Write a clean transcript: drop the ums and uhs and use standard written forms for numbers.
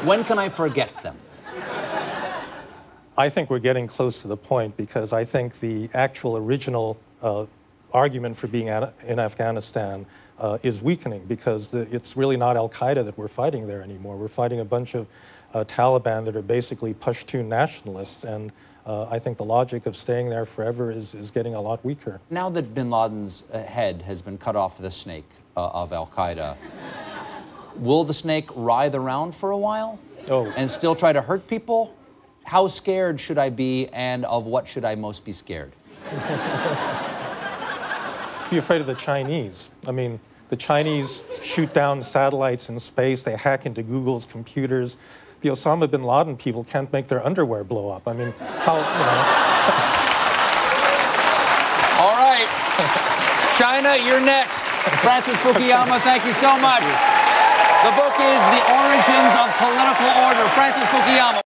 When can I forget them? I think we're getting close to the point because I think the actual original argument for being in Afghanistan is weakening because it's really not al-Qaeda that we're fighting there anymore. We're fighting a bunch of Taliban that are basically Pashtun nationalists, and I think the logic of staying there forever is getting a lot weaker. Now that bin Laden's head has been cut off the snake of al-Qaeda, will the snake writhe around for a while and still try to hurt people? How scared should I be, and of what should I most be scared? Be afraid of the Chinese. I mean, the Chinese shoot down satellites in space, they hack into Google's computers. The Osama bin Laden people can't make their underwear blow up. I mean, how, All right. China, you're next. Francis Fukuyama, thank you so much. The book is The Origins of Political Order. Francis Fukuyama.